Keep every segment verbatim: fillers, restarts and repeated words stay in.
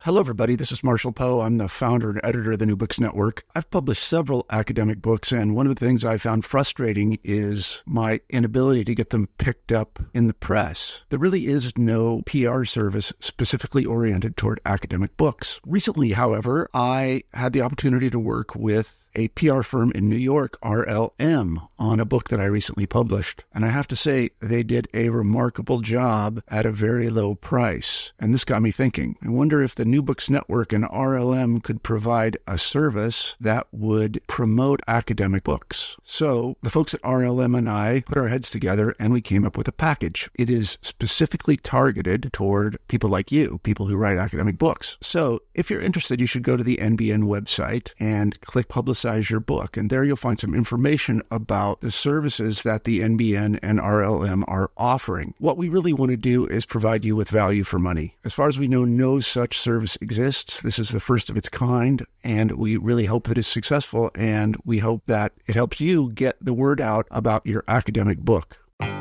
Hello, everybody. This is Marshall Poe. I'm the founder and editor of the New Books Network. I've published several academic books, and one of the things I found frustrating is my inability to get them picked up in the press. There really is no P R service specifically oriented toward academic books. Recently, however, I had the opportunity to work with a P R firm in New York, R L M, on a book that I recently published. And I have to say, they did a remarkable job at a very low price. And this got me thinking, I wonder if the New Books Network and R L M could provide a service that would promote academic books. So the folks at R L M and I put our heads together and we came up with a package. It is specifically targeted toward people like you, people who write academic books. So if you're interested, you should go to the N B N website and click Publicize your book. And there you'll find some information about the services that the N B N and R L M are offering. What we really want to do is provide you with value for money. As far as we know, no such service exists. This is the first of its kind, and we really hope that it's successful, and we hope that it helps you get the word out about your academic book.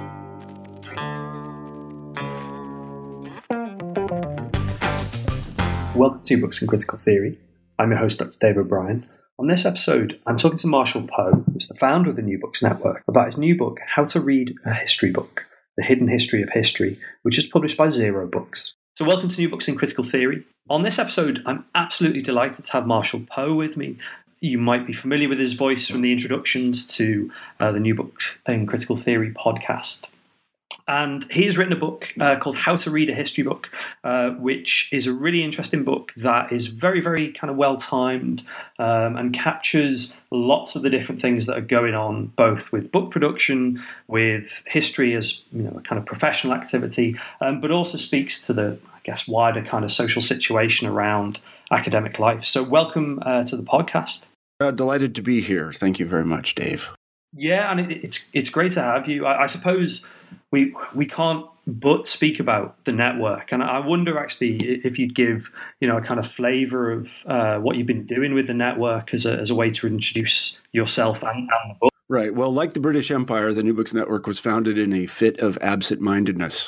Welcome to Books and Critical Theory. I'm your host, Doctor Dave O'Brien. On this episode, I'm talking to Marshall Poe, who's the founder of the New Books Network, about his new book, How to Read a History Book, The Hidden History of History, which is published by Zero Books. So welcome to New Books in Critical Theory. On this episode, I'm absolutely delighted to have Marshall Poe with me. You might be familiar with his voice from the introductions to uh, the New Books in Critical Theory podcast. And he has written a book uh, called How to Read a History Book, uh, which is a really interesting book that is very, very kind of well-timed um, and captures lots of the different things that are going on, both with book production, with history as you know, a kind of professional activity, um, but also speaks to the, I guess, wider kind of social situation around academic life. So welcome uh, to the podcast. Uh, delighted to be here. Thank you very much, Dave. Yeah, and it, it's it's great to have you. I, I suppose we we can't but speak about the network, and I wonder actually if you'd give you know a kind of flavour of uh, what you've been doing with the network as a as a way to introduce yourself and, and the book. Right. Well, like the British Empire, the New Books Network was founded in a fit of absent-mindedness.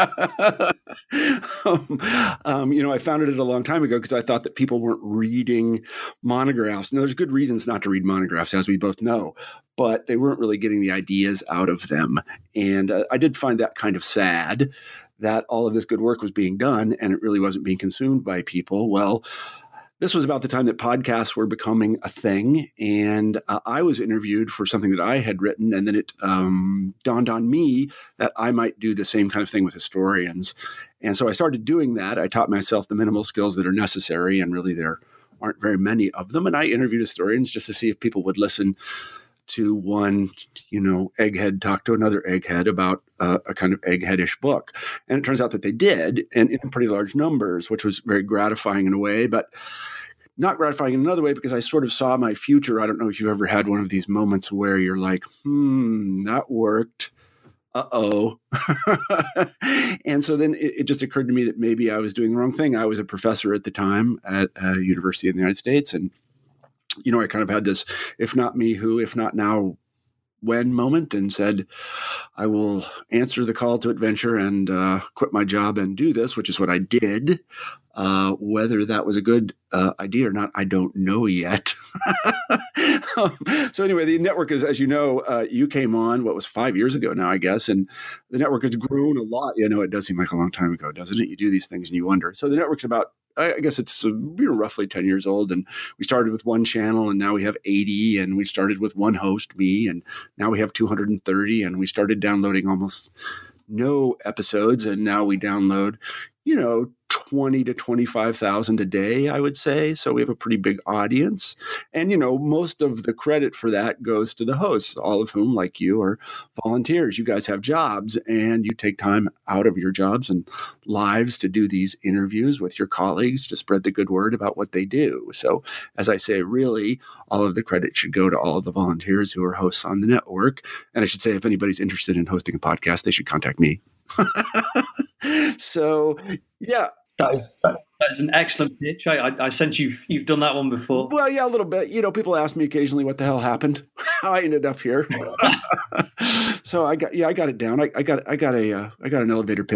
um, um, you know, I founded it a long time ago because I thought that people weren't reading monographs. And there's good reasons not to read monographs, as we both know, but they weren't really getting the ideas out of them. And uh, I did find that kind of sad that all of this good work was being done and it really wasn't being consumed by people. Well, this was about the time that podcasts were becoming a thing, and uh, I was interviewed for something that I had written, and then it um, dawned on me that I might do the same kind of thing with historians. And so I started doing that. I taught myself the minimal skills that are necessary, and really there aren't very many of them. And I interviewed historians just to see if people would listen to one, you know, egghead talk to another egghead about uh, a kind of eggheadish book. And it turns out that they did, and in pretty large numbers, which was very gratifying in a way, but not gratifying in another way because I sort of saw my future. I don't know if you've ever had one of these moments where you're like, hmm, that worked. Uh-oh. And so then it, it just occurred to me that maybe I was doing the wrong thing. I was a professor at the time at a university in the United States, and you know, I kind of had this, if not me, who, if not now, when moment, and said, I will answer the call to adventure and uh, quit my job and do this, which is what I did. Uh, whether that was a good uh, idea or not, I don't know yet. um, so anyway, the network is, as you know, uh, you came on, what was five years ago now, I guess, and the network has grown a lot. You know, it does seem like a long time ago, doesn't it? You do these things and you wonder. So the network's about, I guess it's uh, you know, roughly ten years old, and we started with one channel, and now we have eighty, and we started with one host, me, and now we have two hundred thirty, and we started downloading almost no episodes, and now we download, you know, twenty to twenty-five thousand a day, I would say. So we have a pretty big audience. And, you know, most of the credit for that goes to the hosts, all of whom, like you, are volunteers. You guys have jobs and you take time out of your jobs and lives to do these interviews with your colleagues to spread the good word about what they do. So, as I say, really, all of the credit should go to all of the volunteers who are hosts on the network. And I should say, if anybody's interested in hosting a podcast, they should contact me. So, yeah. That is that is an excellent pitch. I, I, I sent you. You've done that one before. Well, yeah, a little bit. You know, people ask me occasionally what the hell happened, how I ended up here. So I got, yeah, I got it down. I, I got, I got a, uh, I got an elevator pitch.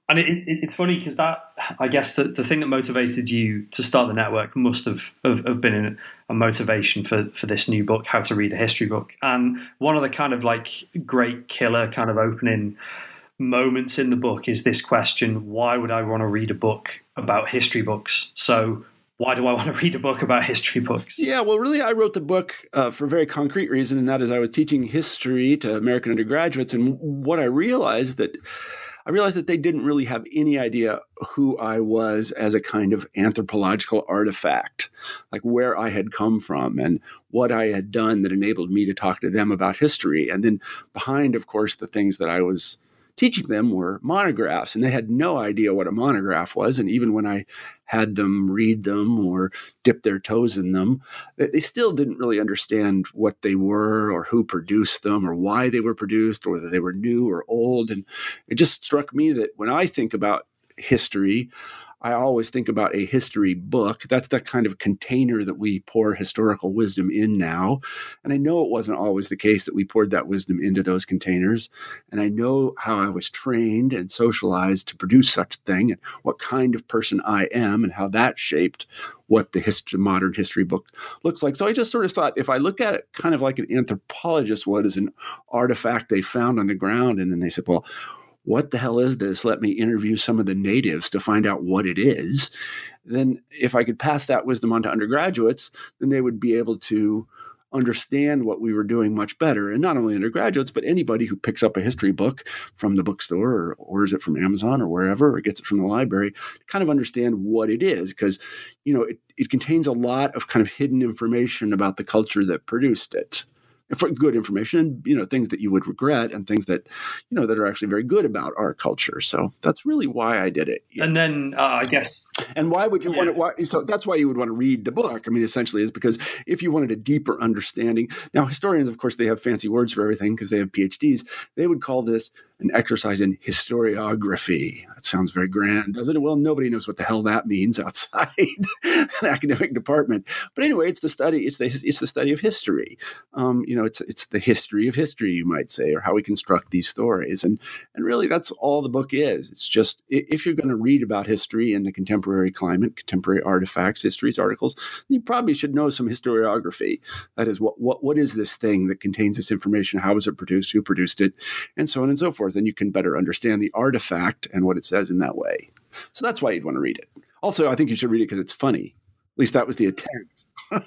And it, it, it's funny because that, I guess, the, the thing that motivated you to start the network must have, have, have been a motivation for, for this new book, How to Read a History Book. And one of the kind of like great killer kind of opening moments in the book is this question: why would I want to read a book about history books? So why do I want to read a book about history books? Yeah, well, really, I wrote the book uh, for a very concrete reason, and that is I was teaching history to American undergraduates, and what I realized that I realized that they didn't really have any idea who I was as a kind of anthropological artifact, like where I had come from and what I had done that enabled me to talk to them about history. And then behind, of course, the things that I was teaching them were monographs, and they had no idea what a monograph was. And even when I had them read them or dip their toes in them, they still didn't really understand what they were or who produced them or why they were produced or whether they were new or old. And it just struck me that when I think about history, I always think about a history book. That's the kind of container that we pour historical wisdom in now. And I know it wasn't always the case that we poured that wisdom into those containers. And I know how I was trained and socialized to produce such a thing and what kind of person I am and how that shaped what the history, modern history book looks like. So I just sort of thought, if I look at it kind of like an anthropologist would as an artifact they found on the ground, and then they said, well, what the hell is this? Let me interview some of the natives to find out what it is. Then if I could pass that wisdom on to undergraduates, then they would be able to understand what we were doing much better. And not only undergraduates, but anybody who picks up a history book from the bookstore or orders it from Amazon or wherever, or gets it from the library, to kind of understand what it is. Because, you know, it, it contains a lot of kind of hidden information about the culture that produced it. For good information, you know, things that you would regret and things that, you know, that are actually very good about our culture. So that's really why I did it. Yeah. And then uh, I guess. And why would you yeah. want to, why, so that's why you would want to read the book. I mean, essentially is because if you wanted a deeper understanding, now historians, of course, they have fancy words for everything because they have P H Ds. They would call this an exercise in historiography. That sounds very grand, doesn't it? Well, nobody knows what the hell that means outside an academic department. But anyway, it's the study, it's the, it's the study of history. Um, you know, it's, it's the history of history, you might say, or how we construct these stories. And, and really that's all the book is. It's just, if you're going to read about history in the contemporary climate, contemporary artifacts, histories, articles, you probably should know some historiography. That is, what, what, what is this thing that contains this information? How was it produced? Who produced it? And so on and so forth. And you can better understand the artifact and what it says in that way. So that's why you'd want to read it. Also, I think you should read it because it's funny. At least that was the attempt.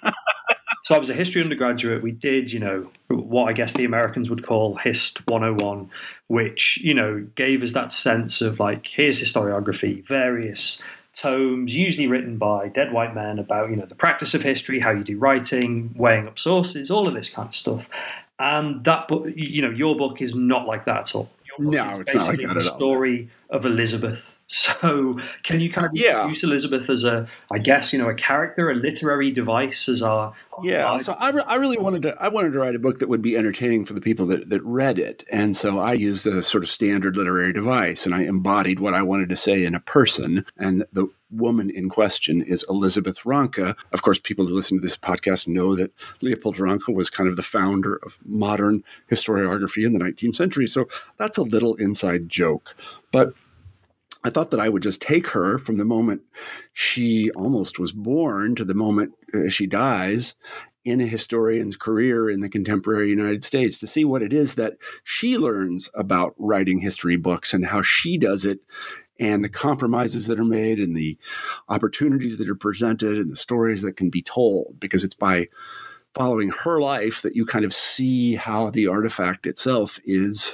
So I was a history undergraduate. We did, you know, what I guess the Americans would call Hist one oh one, which, you know, gave us that sense of like, here's historiography, various tomes, usually written by dead white men about, you know, the practice of history, how you do writing, weighing up sources, all of this kind of stuff. And that book, you know, your book is not like that at all. No, it's not like that at all. The story of Elizabeth. So can you kind of yeah. use Elizabeth as a, I guess, you know, a character, a literary device as our... Yeah, so I, re- I really wanted to I wanted to write a book that would be entertaining for the people that, that read it. And so I used a sort of standard literary device, and I embodied what I wanted to say in a person. And the woman in question is Elizabeth Ranke. Of course, people who listen to this podcast know that Leopold Ranke was kind of the founder of modern historiography in the nineteenth century. So that's a little inside joke. But I thought that I would just take her from the moment she almost was born to the moment she dies in a historian's career in the contemporary United States to see what it is that she learns about writing history books and how she does it and the compromises that are made and the opportunities that are presented and the stories that can be told, because it's by following her life that you kind of see how the artifact itself is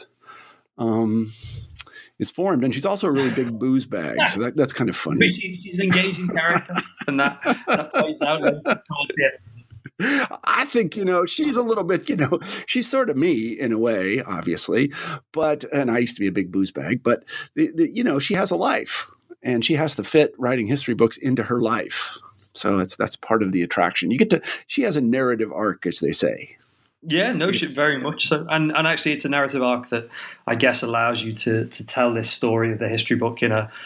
um, is formed. And she's also a really big booze bag, so that, that's kind of funny. But she, she's an engaging character, and that, that plays out towards the end. I think, you know, she's a little bit, you know, she's sort of me in a way, obviously, but, and I used to be a big booze bag, but, the, the, you know, she has a life, and she has to fit writing history books into her life. So that's, that's part of the attraction. You get to, she has a narrative arc, as they say. Yeah, no, shit, very much so. And and actually, it's a narrative arc that I guess allows you to to tell this story of the history book in a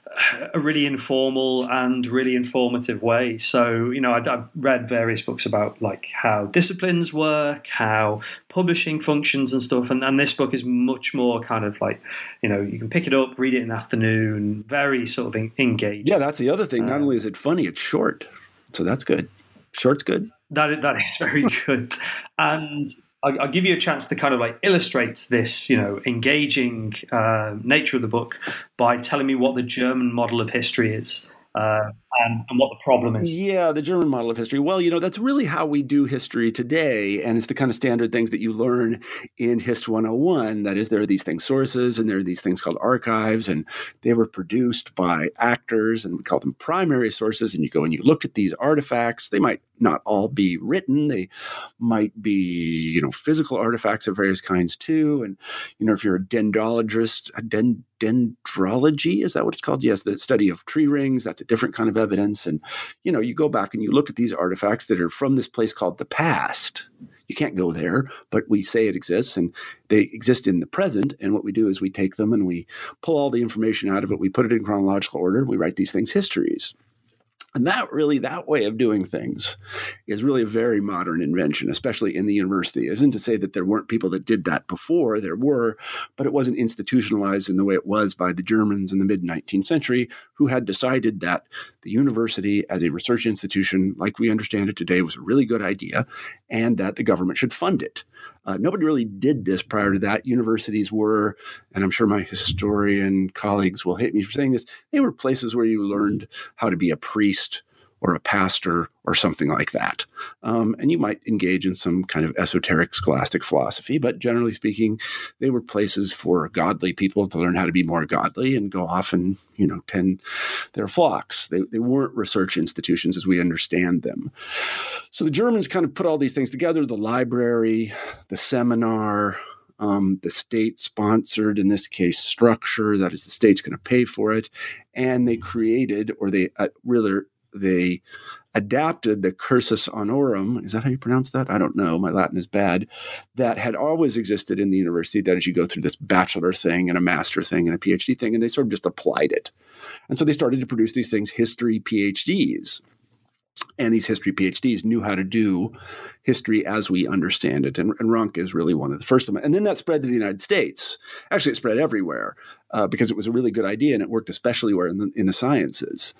a really informal and really informative way. So, you know, I've, I've read various books about like how disciplines work, how publishing functions and stuff. And, and this book is much more kind of like, you know, you can pick it up, read it in the afternoon, very sort of engaged. Yeah, that's the other thing. Not um, only is it funny, it's short. So that's good. Short's good. That, that is very good. And I'll, I'll give you a chance to kind of like illustrate this, you know, engaging uh, nature of the book by telling me what the German model of history is. Uh, and, and what the problem is. Yeah, the German model of history. Well, you know, that's really how we do history today. And it's the kind of standard things that you learn in Hist one oh one. That is, there are these things sources and there are these things called archives, and they were produced by actors, and we call them primary sources. And you go and you look at these artifacts. They might not all be written. They might be, you know, physical artifacts of various kinds too. And, you know, if you're a dendrologist, a dend- dendrology, is that what it's called? Yes, the study of tree rings. That's a different kind of evidence. And, you know, you go back and you look at these artifacts that are from this place called the past. You can't go there, but we say it exists, and they exist in the present. And what we do is we take them and we pull all the information out of it. We put it in chronological order, and we write these things histories. And that really, that way of doing things is really a very modern invention, especially in the university. It isn't to say that there weren't people that did that before. There were, but it wasn't institutionalized in the way it was by the Germans in the mid-nineteenth century, who had decided that the university as a research institution, like we understand it today, was a really good idea, and that the government should fund it. Uh, nobody really did this prior to that. Universities were, and I'm sure my historian colleagues will hate me for saying this, they were places where you learned how to be a priest or a pastor or something like that. Um, and you might engage in some kind of esoteric scholastic philosophy, but generally speaking, they were places for godly people to learn how to be more godly and go off and, you know, tend their flocks. They, they weren't research institutions as we understand them. So the Germans kind of put all these things together, the library, the seminar, Um, the state-sponsored, in this case, structure, that is, the state's going to pay for it, and they created, or they uh, really, they adapted the cursus honorum. Is that how you pronounce that? I don't know. My Latin is bad. That had always existed in the university, that as you go through this bachelor thing and a master thing and a PhD thing, and they sort of just applied it. And so they started to produce these things, history PhDs. And these history PhDs knew how to do history as we understand it. And, and Ranke is really one of the first of them. And then that spread to the United States. Actually, it spread everywhere uh, because it was a really good idea, and it worked especially where in the, in the sciences.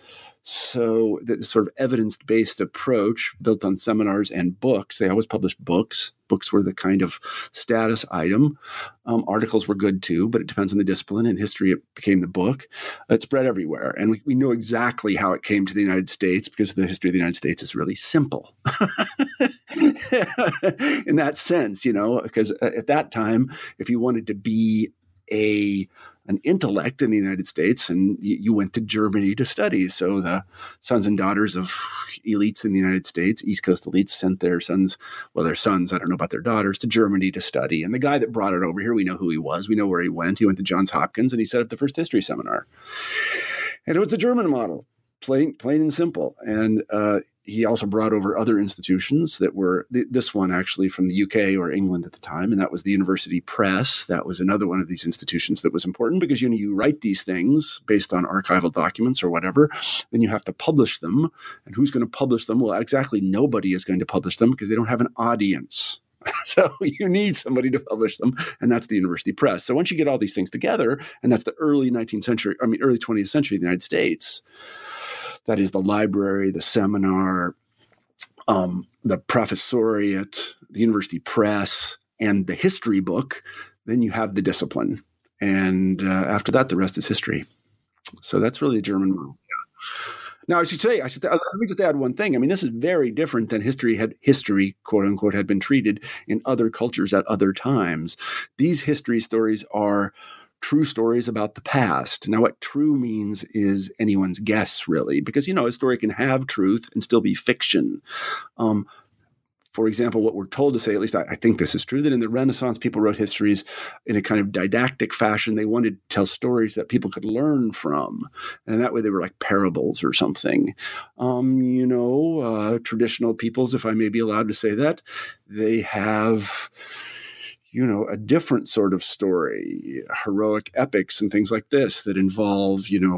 So the sort of evidence-based approach built on seminars and books, they always published books. Books were the kind of status item. Um, articles were good too, but it depends on the discipline. In history, it became the book. It spread everywhere. And we, we know exactly how it came to the United States because the history of the United States is really simple. In that sense, you know, because at that time, if you wanted to be a an intellect in the United States, and you, you went to Germany to study. So the sons and daughters of elites in the United States, East Coast elites, sent their sons, well, their sons, I don't know about their daughters, to Germany to study. And the guy that brought it over here, we know who he was. We know where he went. He went to Johns Hopkins, and he set up the first history seminar. And it was the German model, plain, plain and simple. And uh, he also brought over other institutions that were, th- this one actually from the U K or England at the time, and that was the University Press. That was another one of these institutions that was important because, you know, you write these things based on archival documents or whatever, then you have to publish them. And who's going to publish them? Well, exactly nobody is going to publish them because they don't have an audience. So you need somebody to publish them, and that's the University Press. So once you get all these things together, and that's the early nineteenth century, I mean, early twentieth century of the United States, that is the library, the seminar, um, the professoriate, the University Press, and the history book, then you have the discipline. And uh, after that, the rest is history. So that's really the German model. Now, I should say, I should, let me just add one thing. I mean, this is very different than history had history, quote unquote, had been treated in other cultures at other times. These history stories are true stories about the past. Now, what true means is anyone's guess, really, because, you know, a story can have truth and still be fiction. Um, For example, what we're told to say, at least I, I think this is true, that in the Renaissance, people wrote histories in a kind of didactic fashion. They wanted to tell stories that people could learn from. And that way they were like parables or something. Um, you know, uh, traditional peoples, if I may be allowed to say that, they have, you know, a different sort of story, heroic epics and things like this that involve, you know,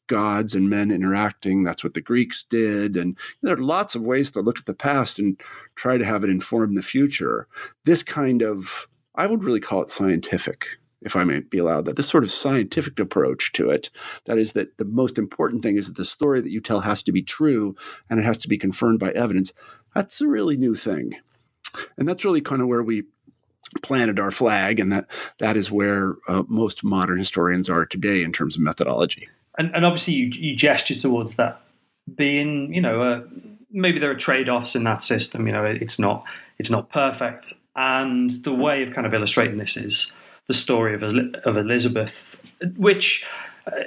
gods and men interacting. That's what the Greeks did. And there are lots of ways to look at the past and try to have it inform the future. This kind of, I would really call it scientific, if I may be allowed that, this sort of scientific approach to it. That is that the most important thing is that the story that you tell has to be true and it has to be confirmed by evidence. That's a really new thing. And that's really kind of where we planted our flag, and that that is where uh, most modern historians are today in terms of methodology. And, and obviously you, you gesture towards that being, you know, uh, maybe there are trade-offs in that system. You know, it's not it's not perfect. And the way of kind of illustrating this is the story of, of Elizabeth, which uh,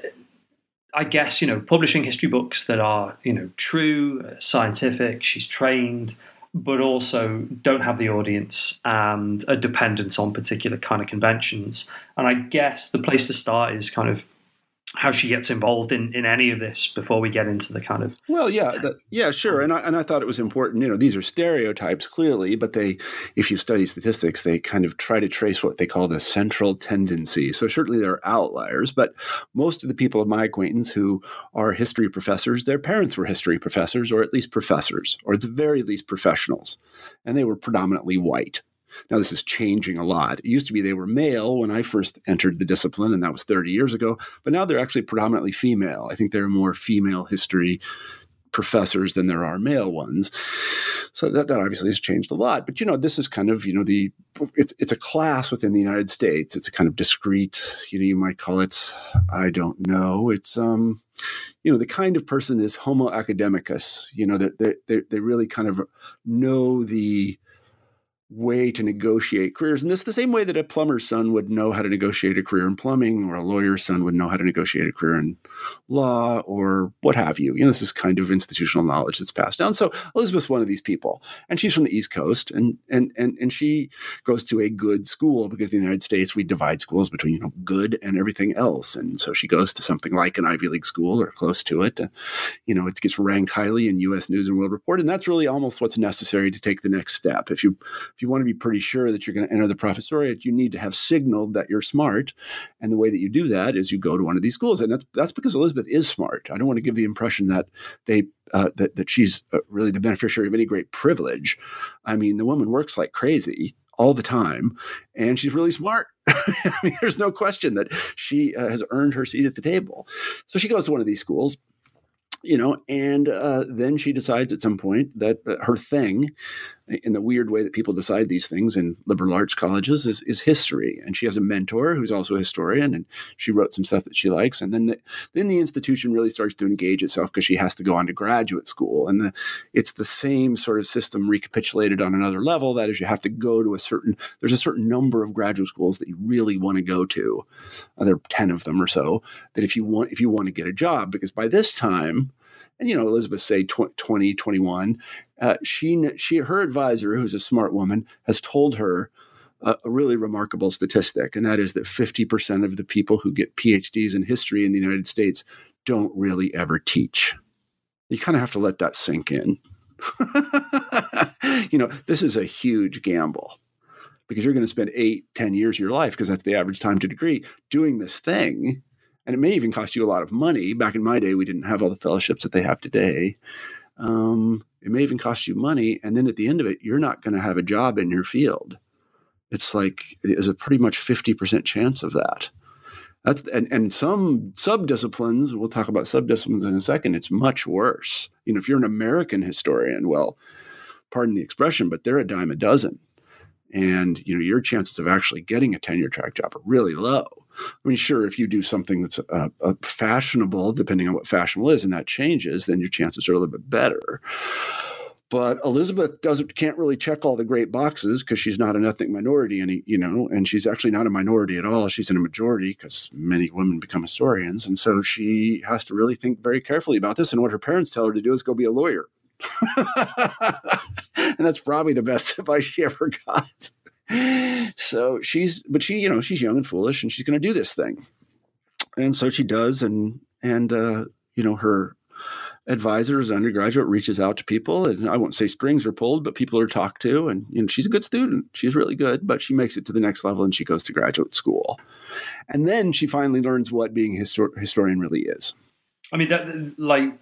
I guess, you know, publishing history books that are, you know, true, uh, scientific, she's trained, but also don't have the audience and a dependence on particular kind of conventions. And I guess the place to start is kind of how she gets involved in, in any of this before we get into the kind of... Well, yeah, that, yeah, sure. And I, and I thought it was important, you know, these are stereotypes clearly, but they, if you study statistics, they kind of try to trace what they call the central tendency. So certainly there are outliers, but most of the people of my acquaintance who are history professors, their parents were history professors, or at least professors, or at the very least professionals. And they were predominantly white. Now, this is changing a lot. It used to be they were male when I first entered the discipline, and that was thirty years ago. But now they're actually predominantly female. I think there are more female history professors than there are male ones. So that, that obviously has changed a lot. But, you know, this is kind of, you know, the it's it's a class within the United States. It's a kind of discrete, you know, you might call it, I don't know. It's, um, you know, the kind of person is homo academicus. You know, they they they really kind of know the way to negotiate careers. And this is the same way that a plumber's son would know how to negotiate a career in plumbing, or a lawyer's son would know how to negotiate a career in law, or what have you. You know, this is kind of institutional knowledge that's passed down. So Elizabeth's one of these people, and she's from the East Coast, and and and and she goes to a good school, because in the United States we divide schools between, you know, good and everything else. And so she goes to something like an Ivy League school or close to it. Uh, you know, it gets ranked highly in U S News and World Report, and that's really almost what's necessary to take the next step. If you if you want to be pretty sure that you're going to enter the professoriate, you need to have signaled that you're smart. And the way that you do that is you go to one of these schools. And that's, that's because Elizabeth is smart. I don't want to give the impression that they uh, that, that she's uh, really the beneficiary of any great privilege. I mean, the woman works like crazy all the time, and she's really smart. I mean, there's no question that she uh, has earned her seat at the table. So she goes to one of these schools. You know, and uh, then she decides at some point that uh, her thing, in the weird way that people decide these things in liberal arts colleges, is, is history. And she has a mentor who's also a historian, and she wrote some stuff that she likes. And then the, then the institution really starts to engage itself, because she has to go on to graduate school. And the, it's the same sort of system recapitulated on another level. That is, you have to go to a certain, there's a certain number of graduate schools that you really want to go to. Uh, there are ten of them or so, that if you want, if you want to get a job, because by this time, and, you know, Elizabeth, say twenty, twenty-one, uh, she, she, her advisor, who's a smart woman, has told her a, a really remarkable statistic, and that is that fifty percent of the people who get P H Ds in history in the United States don't really ever teach. You kind of have to let that sink in. You know, this is a huge gamble, because you're going to spend eight, ten years of your life, because that's the average time to degree, doing this thing. And it may even cost you a lot of money. Back in my day, we didn't have all the fellowships that they have today. Um, it may even cost you money. And then at the end of it, you're not going to have a job in your field. It's like, there's a pretty much fifty percent chance of that. That's and, and some sub-disciplines, we'll talk about sub-disciplines in a second, it's much worse. You know, if you're an American historian, well, pardon the expression, but they're a dime a dozen. And, you know, your chances of actually getting a tenure track job are really low. I mean, sure, if you do something that's uh, uh, fashionable, depending on what fashionable is, and that changes, then your chances are a little bit better. But Elizabeth doesn't can't really check all the great boxes, because she's not an ethnic minority, any you know, and she's actually not a minority at all. She's in a majority, because many women become historians, and so she has to really think very carefully about this. And what her parents tell her to do is go be a lawyer, and that's probably the best advice she ever got. So she's, but she, you know, she's young and foolish, and she's going to do this thing. And so she does. And, and, uh, you know, her advisor as an undergraduate reaches out to people, and I won't say strings are pulled, but people are talked to, and, you know, she's a good student. She's really good, but she makes it to the next level, and she goes to graduate school. And then she finally learns what being a histor- historian really is. I mean, that, like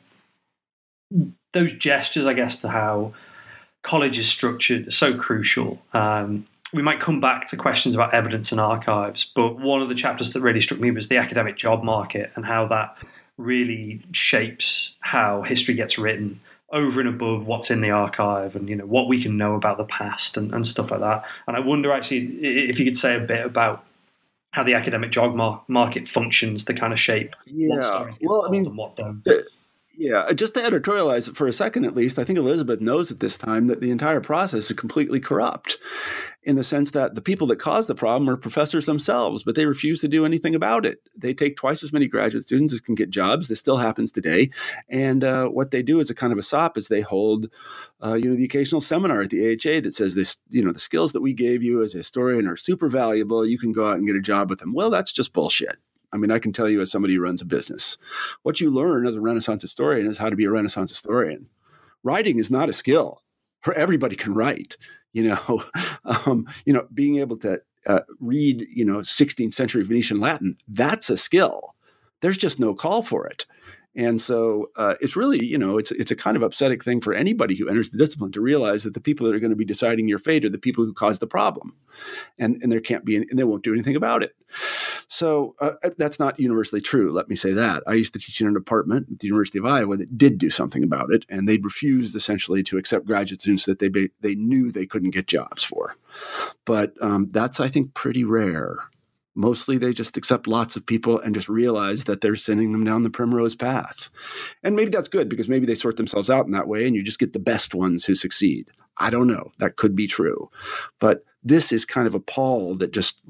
those gestures, I guess, to how college is structured are so crucial. Um, we might come back to questions about evidence and archives, but one of the chapters that really struck me was the academic job market and how that really shapes how history gets written over and above what's in the archive and, you know, what we can know about the past and, and stuff like that. And I wonder actually if you could say a bit about how the academic job mar- market functions to kind of shape yeah. what stories get well, told I mean, and what don't. The, Yeah, just to editorialize it for a second at least, I think Elizabeth knows at this time that the entire process is completely corrupt in the sense that the people that caused the problem are professors themselves, but they refuse to do anything about it. They take twice as many graduate students as can get jobs. This still happens today. And uh, what they do as a kind of a sop is they hold, uh, you know, the occasional seminar at the A H A that says this, you know, the skills that we gave you as a historian are super valuable. You can go out and get a job with them. Well, that's just bullshit. I mean, I can tell you as somebody who runs a business, what you learn as a Renaissance historian is how to be a Renaissance historian. Writing is not a skill. For everybody can write. You know, um, you know, being able to uh, read, you know, sixteenth century Venetian Latin, that's a skill. There's just no call for it. And so uh, it's really, you know, it's it's a kind of upsetting thing for anybody who enters the discipline to realize that the people that are going to be deciding your fate are the people who caused the problem, and and there can't be, and they won't do anything about it. So uh, that's not universally true. Let me say that. I used to teach in a department at the University of Iowa that did do something about it, and they'd refused essentially to accept graduate students that they they knew they couldn't get jobs for. But um, that's, I think, pretty rare. Mostly they just accept lots of people and just realize that they're sending them down the primrose path. And maybe that's good because maybe they sort themselves out in that way and you just get the best ones who succeed. I don't know. That could be true. But this is kind of a pall that just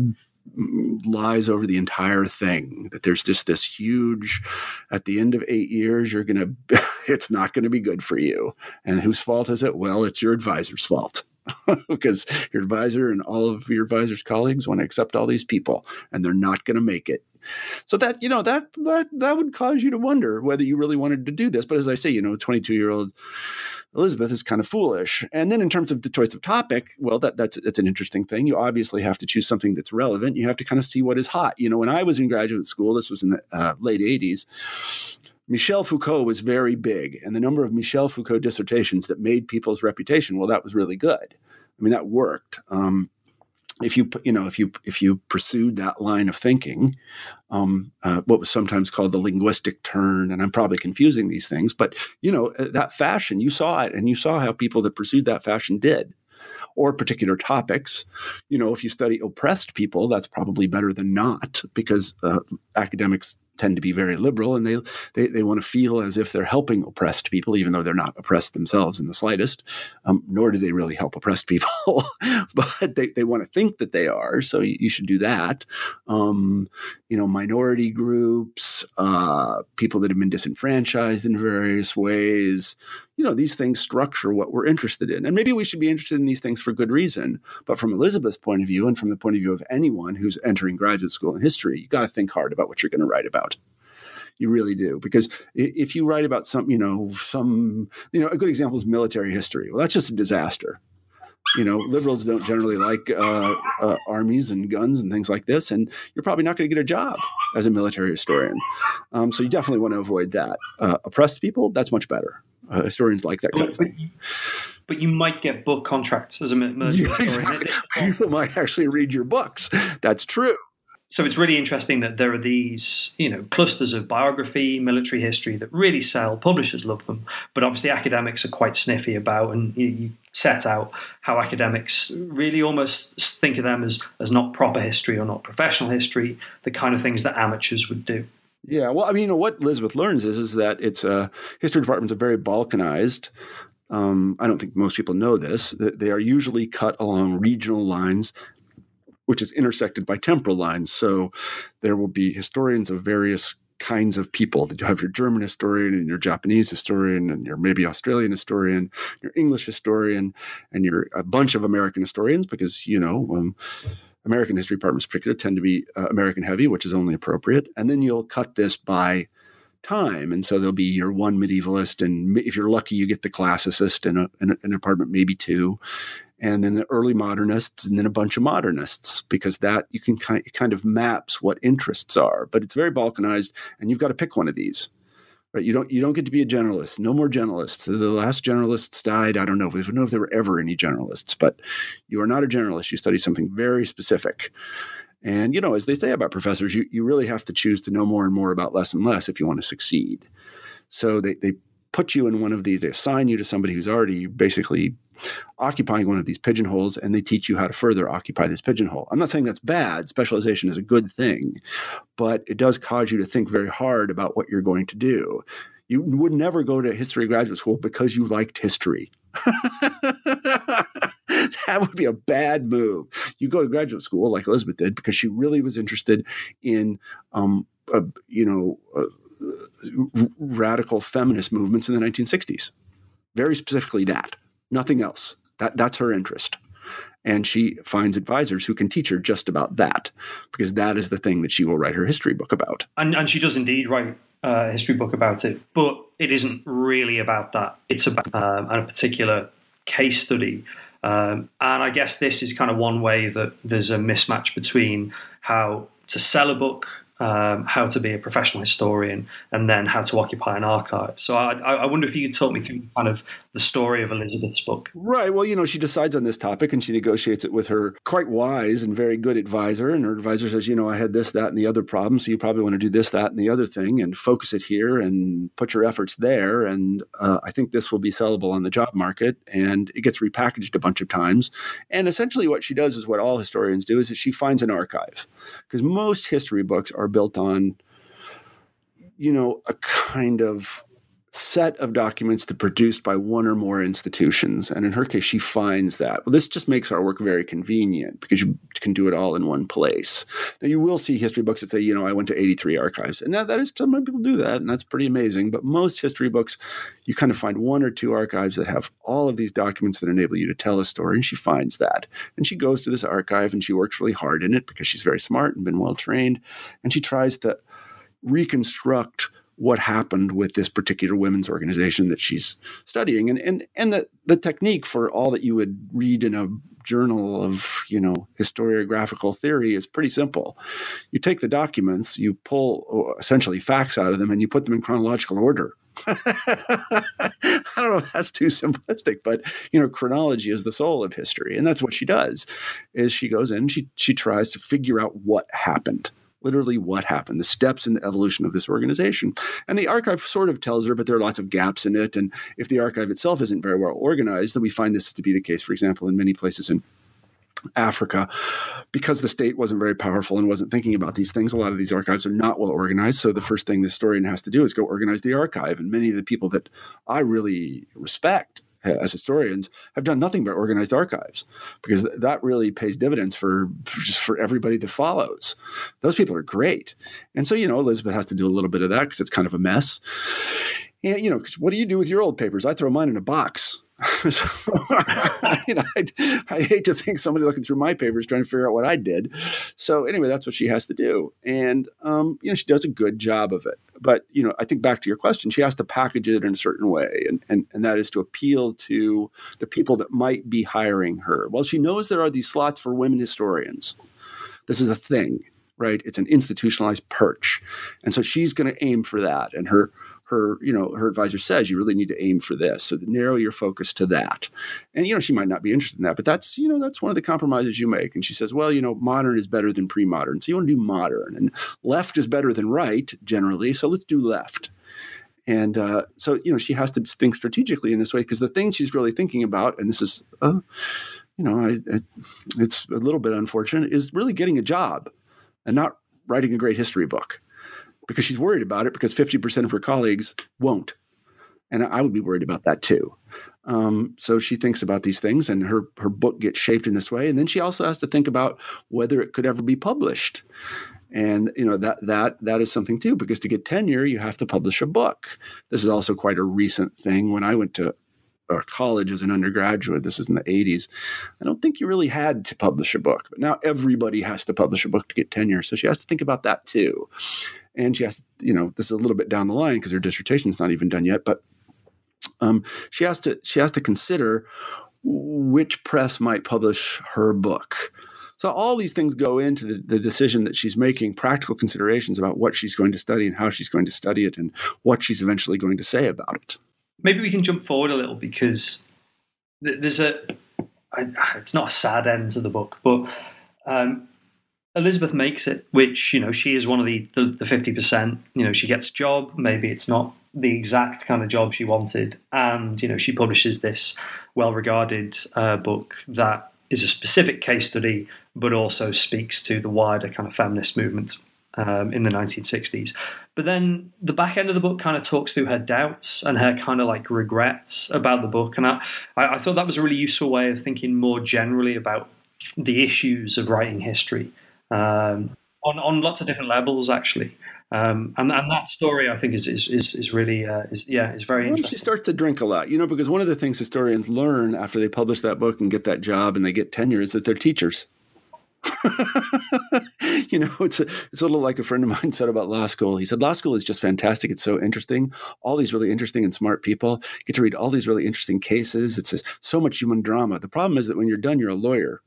lies over the entire thing, that there's just this huge, at the end of eight years, you're going to, it's not going to be good for you. And whose fault is it? Well, it's your advisor's fault. Because your advisor and all of your advisor's colleagues want to accept all these people, and they're not going to make it. So that, you know, that that that would cause you to wonder whether you really wanted to do this. But as I say, you know, twenty-two-year-old Elizabeth is kind of foolish. And then in terms of the choice of topic, well, that that's that's an interesting thing. You obviously have to choose something that's relevant. You have to kind of see what is hot. You know, when I was in graduate school, this was in the uh, late eighties, Michel Foucault was very big, and the number of Michel Foucault dissertations that made people's reputation, well, that was really good. I mean, that worked. Um, if you, you know, if you if you pursued that line of thinking, um, uh, what was sometimes called the linguistic turn, and I'm probably confusing these things, but you know, that fashion, you saw it, and you saw how people that pursued that fashion did. Or particular topics. You know, if you study oppressed people, that's probably better than not, because uh, academics tend to be very liberal, and they, they they want to feel as if they're helping oppressed people, even though they're not oppressed themselves in the slightest, um, nor do they really help oppressed people. But they, they want to think that they are, so you, you should do that. Um, you know, minority groups, uh, people that have been disenfranchised in various ways. You know, these things structure what we're interested in. And maybe we should be interested in these things for good reason. But from Elizabeth's point of view, and from the point of view of anyone who's entering graduate school in history, you got to think hard about what you're going to write about. You really do. Because if you write about some, you know, some, you know, a good example is military history. Well, that's just a disaster. You know, liberals don't generally like uh, uh, armies and guns and things like this, and you're probably not going to get a job as a military historian. Um, so you definitely want to avoid that. Uh, oppressed people, that's much better. Uh, historians like that kind but, of thing. But you, but you might get book contracts as a military yeah, historian. Exactly. People might actually read your books. That's true. So it's really interesting that there are these, you know, clusters of biography, military history that really sell. Publishers love them, but obviously academics are quite sniffy about, and you, you set out how academics really almost think of them as, as not proper history or not professional history, the kind of things that amateurs would do. Yeah, well, I mean, you know, what Elizabeth learns is, is that it's uh, history departments are very balkanized. Um, I don't think most people know this. They are usually cut along regional lines, which is intersected by temporal lines. So there will be historians of various kinds of people. You have your German historian and your Japanese historian and your maybe Australian historian, your English historian, and your a bunch of American historians, because, you know, um, American history departments in particular tend to be uh, American heavy, which is only appropriate. And then you'll cut this by time. And so there'll be your one medievalist, and if you're lucky, you get the classicist in a, in a, in a department, maybe two. And then the early modernists, and then a bunch of modernists, because that you can kind it kind of maps what interests are. But it's very balkanized, and you've got to pick one of these. Right? You don't you don't get to be a generalist. No more generalists. The last generalists died. I don't know. I don't know if there were ever any generalists, but you are not a generalist. You study something very specific. And, you know, as they say about professors, you, you really have to choose to know more and more about less and less if you want to succeed. So they, they put you in one of these, they assign you to somebody who's already basically occupying one of these pigeonholes, and they teach you how to further occupy this pigeonhole. I'm not saying that's bad. Specialization is a good thing, but it does cause you to think very hard about what you're going to do. You would never go to history graduate school because you liked history. That would be a bad move. You go to graduate school like Elizabeth did because she really was interested in, um, uh, you know, uh, radical feminist movements in the nineteen sixties. Very specifically that. Nothing else. That That's her interest. And she finds advisors who can teach her just about that, because that is the thing that she will write her history book about. And, and she does indeed write a history book about it, but it isn't really about that. It's about um, a particular case study. Um, and I guess this is kind of one way that there's a mismatch between how to sell a book, um, how to be a professional historian, and then how to occupy an archive. So I, I wonder if you could talk me through kind of the story of Elizabeth's book. Right. Well, you know, she decides on this topic and she negotiates it with her quite wise and very good advisor. And her advisor says, you know, I had this, that, and the other problem. So you probably want to do this, that, and the other thing and focus it here and put your efforts there. And uh, I think this will be sellable on the job market. And it gets repackaged a bunch of times. And essentially what she does is what all historians do, is that she finds an archive. Because most history books are built on, you know, a kind of set of documents that are produced by one or more institutions. And in her case, she finds that. Well, this just makes our work very convenient because you can do it all in one place. Now, you will see history books that say, you know, I went to eighty-three archives. And that, that is, some people do that, and that's pretty amazing. But most history books, you kind of find one or two archives that have all of these documents that enable you to tell a story. And she finds that. And she goes to this archive and she works really hard in it because she's very smart and been well trained. And she tries to reconstruct what happened with this particular women's organization that she's studying. And and and the, the technique for all that you would read in a journal of, you know, historiographical theory is pretty simple. You take the documents, you pull essentially facts out of them, and you put them in chronological order. I don't know if that's too simplistic, but, you know, chronology is the soul of history. And that's what she does, is she goes in, she she tries to figure out what happened. Literally what happened, the steps in the evolution of this organization. And the archive sort of tells her, but there are lots of gaps in it. And if the archive itself isn't very well organized, then we find this to be the case, for example, in many places in Africa, because the state wasn't very powerful and wasn't thinking about these things. A lot of these archives are not well organized. So the first thing the historian has to do is go organize the archive. And many of the people that I really respect as historians have done nothing but organized archives, because th- that really pays dividends for, for just for everybody that follows. Those people are great. And so, you know, Elizabeth has to do a little bit of that because it's kind of a mess. And, you know, what do you do with your old papers? I throw mine in a box. So, you know, I, I hate to think somebody looking through my papers trying to figure out what I did. So anyway, that's what she has to do. And, um, you know, she does a good job of it. But, you know, I think back to your question, she has to package it in a certain way. And, and, and that is to appeal to the people that might be hiring her. Well, she knows there are these slots for women historians. This is a thing, right? It's an institutionalized perch. And so she's going to aim for that. And her Her, you know, her advisor says you really need to aim for this. So narrow your focus to that. And, you know, she might not be interested in that, but that's, you know, that's one of the compromises you make. And she says, well, you know, modern is better than pre-modern. So you want to do modern, and left is better than right generally. So let's do left. And uh, so, you know, she has to think strategically in this way, because the thing she's really thinking about, and this is, uh, you know, I, I, it's a little bit unfortunate, is really getting a job and not writing a great history book. Because she's worried about it, because fifty percent of her colleagues won't. And I would be worried about that too. Um, so she thinks about these things, and her, her book gets shaped in this way. And then she also has to think about whether it could ever be published. And, you know, that that that is something too, because to get tenure, you have to publish a book. This is also quite a recent thing. When I went to or college as an undergraduate, this is in the eighties, I don't think you really had to publish a book. But now everybody has to publish a book to get tenure. So she has to think about that too. And she has to, you know, this is a little bit down the line because her dissertation is not even done yet, but um, she has to she has to consider which press might publish her book. So all these things go into the, the decision that she's making, practical considerations about what she's going to study and how she's going to study it and what she's eventually going to say about it. Maybe we can jump forward a little because there's a, it's not a sad end to the book, but um, Elizabeth makes it, which, you know, she is one of the, the, the fifty percent, you know, she gets a job, maybe it's not the exact kind of job she wanted. And, you know, she publishes this well-regarded uh, book that is a specific case study, but also speaks to the wider kind of feminist movement um, in the nineteen sixties. But then the back end of the book kind of talks through her doubts and her kind of like regrets about the book. And I, I thought that was a really useful way of thinking more generally about the issues of writing history um, on, on lots of different levels, actually. Um, and, and that story, I think, is is is, is really, uh, is yeah, is very interesting. She starts to drink a lot, you know, because one of the things historians learn after they publish that book and get that job and they get tenure is that they're teachers. You know, it's a, it's a little like a friend of mine said about law school. He said, law school is just fantastic. It's so interesting. All these really interesting and smart people get to read all these really interesting cases. It's a, so much human drama. The problem is that when you're done, you're a lawyer.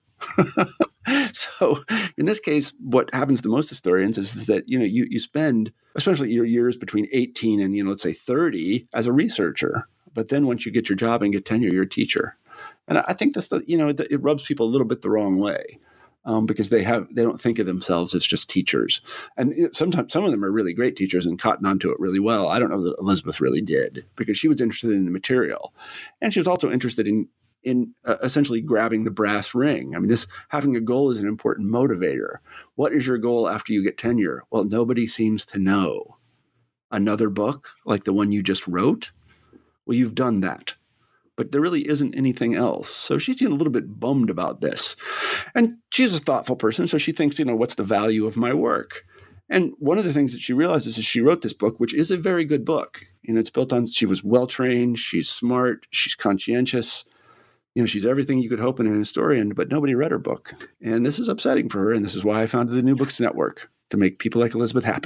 So in this case, what happens to most historians is, is that, you know, you, you spend, especially your years between eighteen and, you know, let's say thirty as a researcher. But then once you get your job and get tenure, you're a teacher. And I think that's the, you know, it, it rubs people a little bit the wrong way. Um, because they have they don't think of themselves as just teachers. And it, sometimes some of them are really great teachers and cotton onto it really well. I don't know that Elizabeth really did, because she was interested in the material. And she was also interested in in uh, essentially grabbing the brass ring. I mean, this having a goal is an important motivator. What is your goal after you get tenure? Well, nobody seems to know. Another book like the one you just wrote? Well, you've done that. But there really isn't anything else. So she's getting a little bit bummed about this. And she's a thoughtful person, so she thinks, you know, what's the value of my work? And one of the things that she realizes is she wrote this book, which is a very good book. You know, it's built on, she was well-trained, she's smart, she's conscientious. You know, she's everything you could hope in an historian, but nobody read her book. And this is upsetting for her, and this is why I founded the New Books Network, to make people like Elizabeth happy.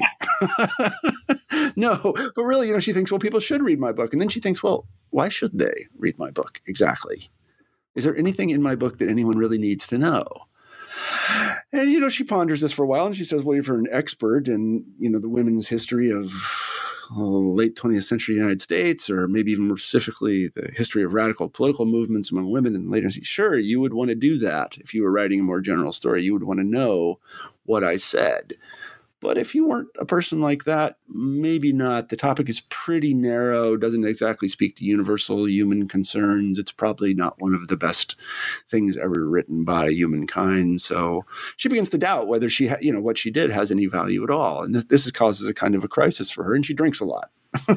No, but really, you know, she thinks, well, people should read my book. And then she thinks, well, why should they read my book exactly? Is there anything in my book that anyone really needs to know? And, you know, she ponders this for a while, and she says, well, if you're an expert in, you know, the women's history of oh, late twentieth century United States, or maybe even more specifically the history of radical political movements among women in later, sure, you would want to do that. If you were writing a more general story, you would want to know what I said. But if you weren't a person like that, maybe not. The topic is pretty narrow, doesn't exactly speak to universal human concerns. It's probably not one of the best things ever written by humankind. So she begins to doubt whether she, ha- you know, what she did has any value at all. And this, this causes a kind of a crisis for her, and she drinks a lot.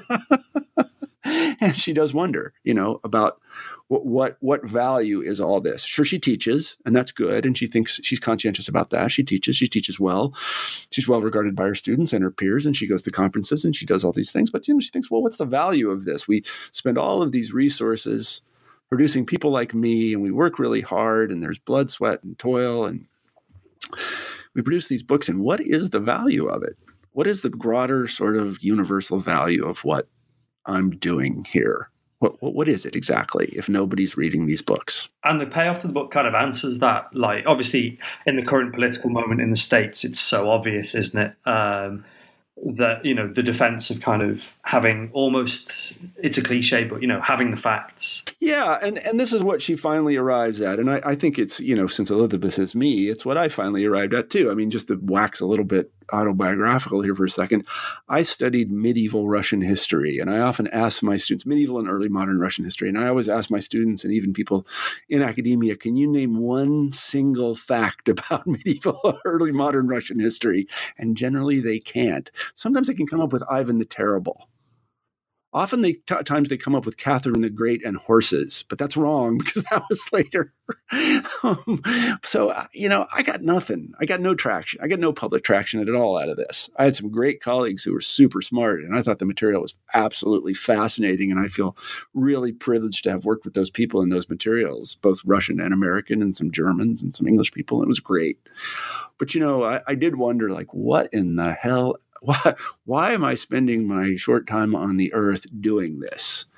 And she does wonder, you know, about what, what what value is all this. Sure, she teaches, and that's good, and she thinks she's conscientious about that. She teaches, she teaches well. She's well regarded by her students and her peers, and she goes to conferences, and she does all these things. But, you know, she thinks, well, what's the value of this? We spend all of these resources producing people like me, and we work really hard, and there's blood, sweat, and toil, and we produce these books, and what is the value of it? What is the broader sort of universal value of what I'm doing here? What, what what is it exactly if nobody's reading these books? And the payoff to the book kind of answers that. Like, obviously, in the current political moment in the States, it's so obvious, isn't it? Um, that, you know, the defense of kind of having almost, it's a cliche, but, you know, having the facts. Yeah, and, and this is what she finally arrives at. And I, I think it's, you know, since Elizabeth is me, it's what I finally arrived at too. I mean, just to wax a little bit autobiographical here for a second, I studied medieval Russian history, and I often ask my students, medieval and early modern Russian history, and I always ask my students and even people in academia, can you name one single fact about medieval or early modern Russian history? And generally they can't. Sometimes they can come up with Ivan the Terrible. Often they t- times they come up with Catherine the Great and horses, but that's wrong because that was later. um, so, uh, you know, I got nothing. I got no traction. I got no public traction at all out of this. I had some great colleagues who were super smart, and I thought the material was absolutely fascinating. And I feel really privileged to have worked with those people in those materials, both Russian and American, and some Germans and some English people. It was great. But, you know, I, I did wonder, like, what in the hell? Why, why am I spending my short time on the earth doing this?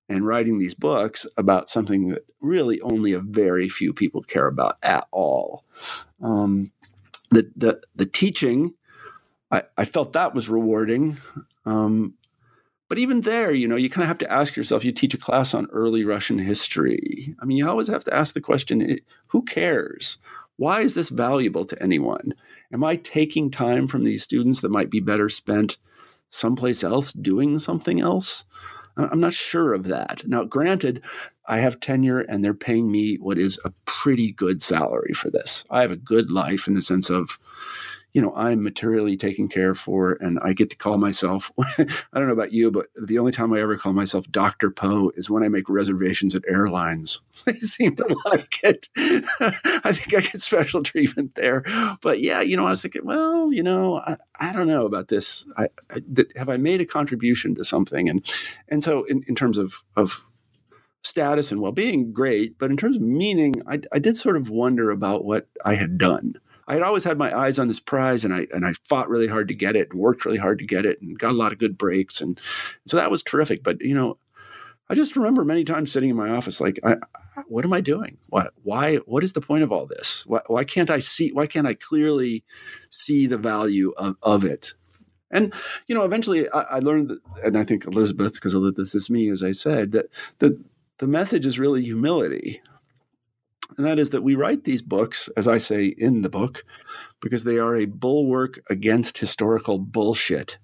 and writing these books about something that really only a very few people care about at all. Um, the, the, the teaching, I, I felt that was rewarding. Um, but even there, you know, you kind of have to ask yourself, you teach a class on early Russian history. I mean, you always have to ask the question, who cares? Why is this valuable to anyone? Am I taking time from these students that might be better spent someplace else doing something else? I'm not sure of that. Now, granted, I have tenure and they're paying me what is a pretty good salary for this. I have a good life in the sense of, you know, I'm materially taken care for, and I get to call myself, I don't know about you, but the only time I ever call myself Doctor Poe is when I make reservations at airlines. They seem to like it. I think I get special treatment there. But yeah, you know, I was thinking, well, you know, I, I don't know about this. I, I, that, have I made a contribution to something? And and so in, in terms of, of status and well-being, great. But in terms of meaning, I, I did sort of wonder about what I had done. I had always had my eyes on this prize, and I and I fought really hard to get it, and worked really hard to get it, and got a lot of good breaks, and so that was terrific. But you know, I just remember many times sitting in my office, like, I, what am I doing? Why? Why? What is the point of all this? Why, why can't I see? Why can't I clearly see the value of, of it? And you know, eventually, I, I learned, that, and I think Elizabeth, because Elizabeth is me, as I said, that the the message is really humility. And that is that we write these books, as I say in the book, because they are a bulwark against historical bullshit.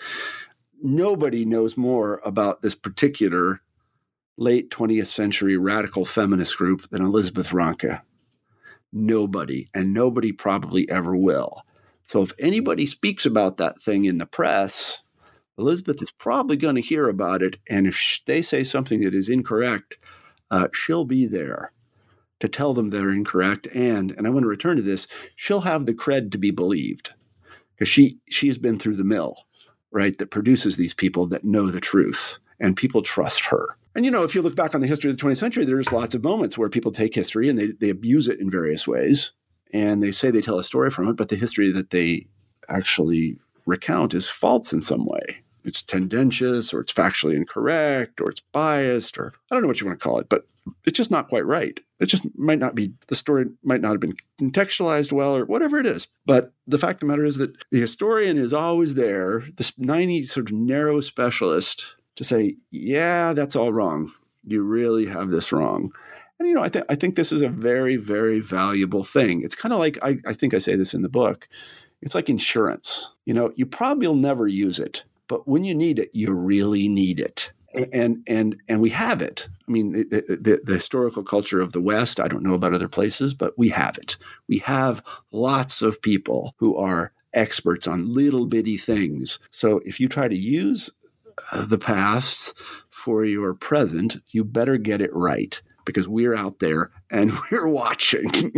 Nobody knows more about this particular late twentieth century radical feminist group than Elizabeth Ranke. Nobody, and nobody probably ever will. So if anybody speaks about that thing in the press, Elizabeth is probably going to hear about it. And if they say something that is incorrect, uh, she'll be there to tell them they're incorrect. And, and I want to return to this, she'll have the cred to be believed because she, she has been through the mill, right, that produces these people that know the truth, and people trust her. And, you know, if you look back on the history of the twentieth century, there's lots of moments where people take history and they, they abuse it in various ways. And they say they tell a story from it, but the history that they actually recount is false in some way. It's tendentious, or it's factually incorrect, or it's biased, or I don't know what you want to call it, but it's just not quite right. It just might not be, the story might not have been contextualized well, or whatever it is. But the fact of the matter is that the historian is always there, this ninety sort of narrow specialist, to say, yeah, that's all wrong. You really have this wrong. And, you know, I think I think this is a very, very valuable thing. It's kind of like, I, I think I say this in the book, it's like insurance. You know, you probably will never use it, but when you need it, you really need it. And and and we have it. I mean, the, the, the historical culture of the West, I don't know about other places, but we have it. We have lots of people who are experts on little bitty things. So if you try to use uh, the past for your present, you better get it right, because we're out there and we're watching.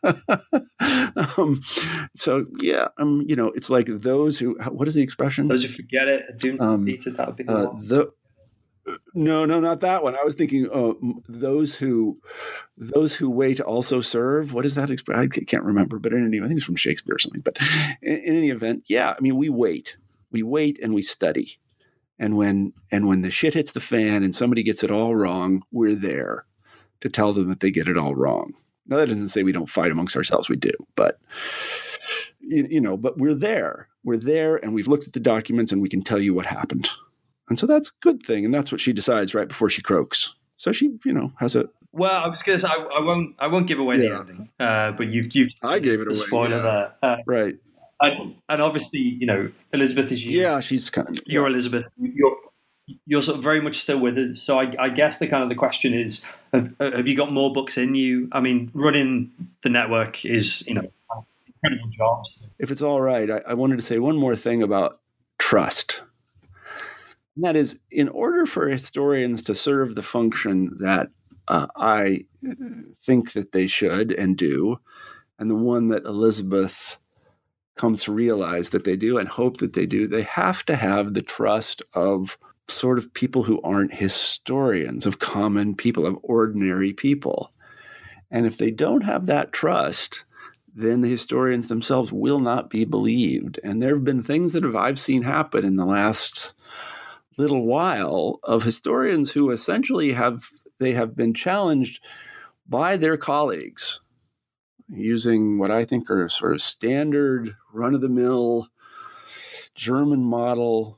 um, so, yeah, um, you know, it's like those who, what is the expression? Those who forget it, doomed to Um, repeat it, that would be the uh, one. the, no, no, not that one. I was thinking uh, those who those who wait also serve. What is that expression? I can't remember, but in any, I think it's from Shakespeare or something. But in, in any event, yeah, I mean, we wait. We wait and we study. And when and when the shit hits the fan and somebody gets it all wrong, we're there to tell them that they get it all wrong. Now, that doesn't say we don't fight amongst ourselves. We do. But, you, you know, but we're there. We're there, and we've looked at the documents, and we can tell you what happened. And so that's a good thing. And that's what she decides right before she croaks. So she, you know, has a... Well, I was going to say, I, I won't I won't give away Yeah. the ending, uh, but you've... you've I gave it the away. spoiler yeah. there. Uh, Right. and, and obviously, you know, Elizabeth is you. Yeah, she's kind of... You're Elizabeth. You're you're sort of very much still with us. So I, I guess the kind of the question is, have, have you got more books in you? I mean, running the network is, you know, an incredible job. If it's all right, I, I wanted to say one more thing about trust. And that is, in order for historians to serve the function that uh, I think that they should and do, and the one that Elizabeth comes to realize that they do and hope that they do, they have to have the trust of sort of people who aren't historians, of common people, of ordinary people. And if they don't have that trust, then the historians themselves will not be believed. And there have been things that have, I've seen happen in the last little while of historians who essentially have they have been challenged by their colleagues using what I think are sort of standard run-of-the-mill German model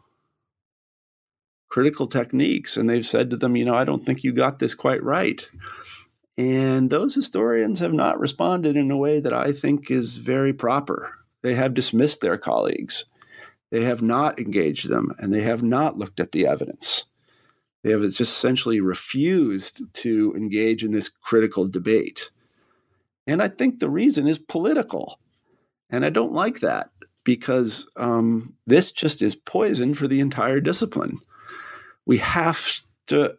critical techniques. And they've said to them, you know, I don't think you got this quite right. And those historians have not responded in a way that I think is very proper. They have dismissed their colleagues. They have not engaged them, and they have not looked at the evidence. They have just essentially refused to engage in this critical debate. And I think the reason is political. And I don't like that because um, this just is poison for the entire discipline. We have to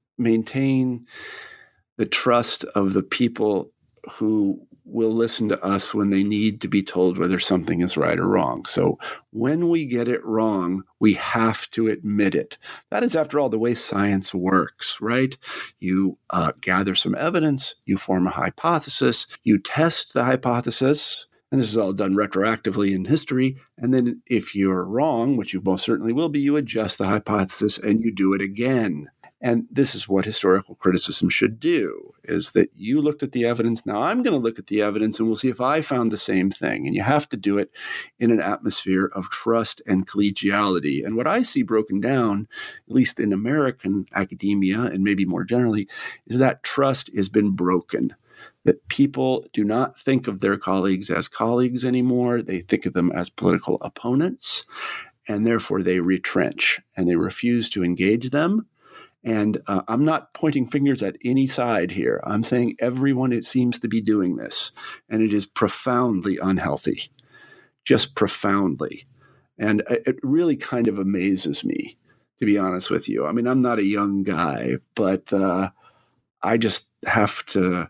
maintain the trust of the people who will listen to us when they need to be told whether something is right or wrong. So when we get it wrong, we have to admit it. That is, after all, the way science works, right? You uh, gather some evidence, you form a hypothesis, you test the hypothesis, and this is all done retroactively in history. And then if you're wrong, which you most certainly will be, you adjust the hypothesis and you do it again. And this is what historical criticism should do, is that you looked at the evidence. Now I'm going to look at the evidence and we'll see if I found the same thing. And you have to do it in an atmosphere of trust and collegiality. And what I see broken down, at least in American academia and maybe more generally, is that trust has been broken. That people do not think of their colleagues as colleagues anymore. They think of them as political opponents, and therefore they retrench and they refuse to engage them. And uh, I'm not pointing fingers at any side here. I'm saying everyone, it seems to be doing this, and it is profoundly unhealthy, just profoundly. And it really kind of amazes me, to be honest with you. I mean, I'm not a young guy, but uh, I just have to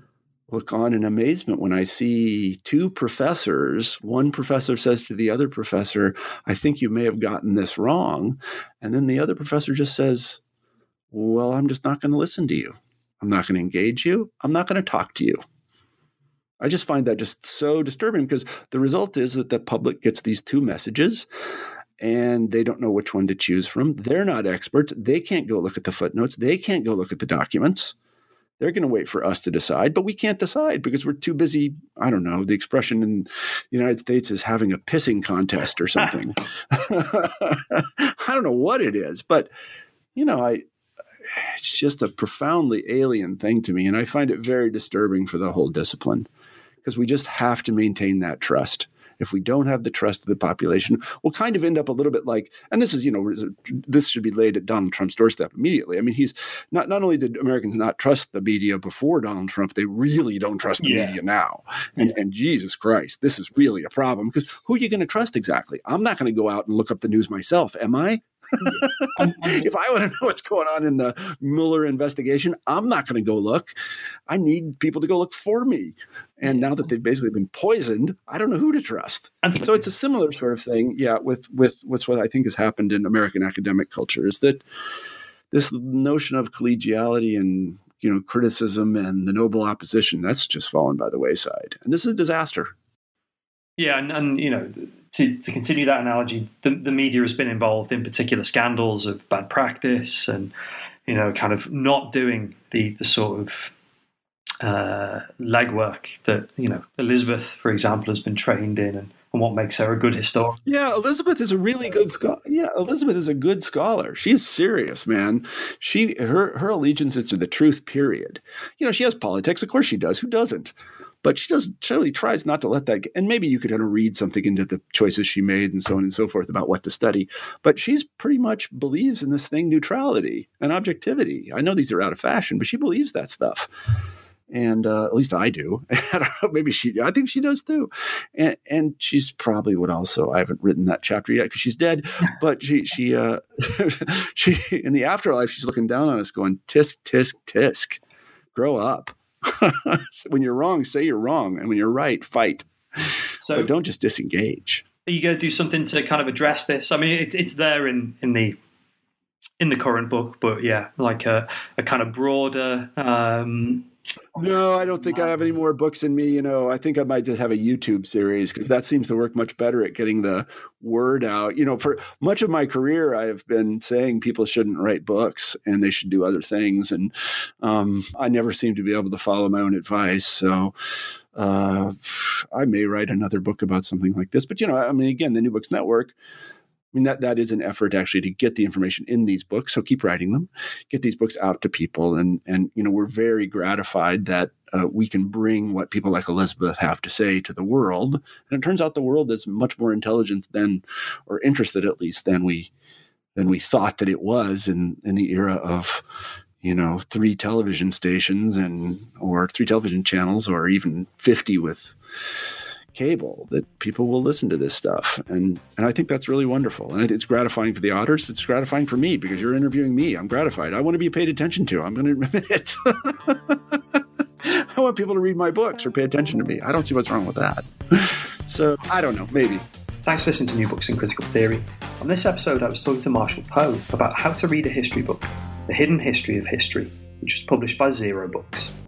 look on in amazement when I see two professors. One professor says to the other professor, I think you may have gotten this wrong. And then the other professor just says, well, I'm just not going to listen to you. I'm not going to engage you. I'm not going to talk to you. I just find that just so disturbing because the result is that the public gets these two messages and they don't know which one to choose from. They're not experts. They can't go look at the footnotes. They can't go look at the documents. They're going to wait for us to decide, but we can't decide because we're too busy. I don't know. The expression in the United States is having a pissing contest or something. I don't know what it is, but you know, I, it's just a profoundly alien thing to me. And I find it very disturbing for the whole discipline because we just have to maintain that trust. If we don't have the trust of the population, we'll kind of end up a little bit like, and this is, you know, this should be laid at Donald Trump's doorstep immediately. I mean, he's not, not only did Americans not trust the media before Donald Trump, they really don't trust the yeah. media now. And, yeah. and Jesus Christ, this is really a problem because who are you going to trust exactly? I'm not going to go out and look up the news myself, am I? If I want to know what's going on in the Mueller investigation, I'm not going to go look. I need people to go look for me. And now that they've basically been poisoned, I don't know who to trust. So it's a similar sort of thing, yeah, with with what's what I think has happened in American academic culture is that this notion of collegiality and, you know, criticism and the noble opposition, that's just fallen by the wayside. And this is a disaster. Yeah, and, and you know, to, to continue that analogy, the, the media has been involved in particular scandals of bad practice and, you know, kind of not doing the, the sort of uh, legwork that, you know, Elizabeth, for example, has been trained in and, and what makes her a good historian. Yeah, Elizabeth is a really good scholar. Yeah, Elizabeth is a good scholar. She is serious, man. She her her allegiance is to the truth, period. You know, she has politics. Of course she does. Who doesn't? But she does. She really tries not to let that get, and maybe you could kind of read something into the choices she made and so on and so forth about what to study. But she's pretty much believes in this thing, neutrality and objectivity. I know these are out of fashion, but she believes that stuff. And uh, at least I do. I don't know, maybe she, I think she does too. And, and she's probably would also, I haven't written that chapter yet because she's dead, but she, she, uh, she, in the afterlife, she's looking down on us going, tisk, tisk, tisk, grow up. When you're wrong, say you're wrong. And when you're right, fight. So but don't just disengage. Are you going to do something to kind of address this? I mean, it's, it's there in, in the, in the current book, but yeah, like a, a kind of broader. Um, no, I don't think I have any more books in me. You know, I think I might just have a YouTube series because that seems to work much better at getting the word out. You know, for much of my career, I have been saying people shouldn't write books and they should do other things. And um, I never seem to be able to follow my own advice. So uh, I may write another book about something like this. But, you know, I mean, again, the New Books Network, I mean, that, that is an effort actually to get the information in these books. So keep writing them, get these books out to people. And, and you know, we're very gratified that uh, we can bring what people like Elizabeth have to say to the world. And it turns out the world is much more intelligent than, or interested at least, than we than we thought that it was in, in the era of, you know, three television stations and or three television channels or even fifty with cable, that people will listen to this stuff. And and I think that's really wonderful. And I think it's gratifying for the authors. It's gratifying for me because you're interviewing me. I'm gratified. I want to be paid attention to. I'm going to admit it. I want people to read my books or pay attention to me. I don't see what's wrong with that. So I don't know, maybe. Thanks for listening to New Books in Critical Theory. On this episode, I was talking to Marshall Poe about how to read a history book, The Hidden History of History, which was published by Zero Books.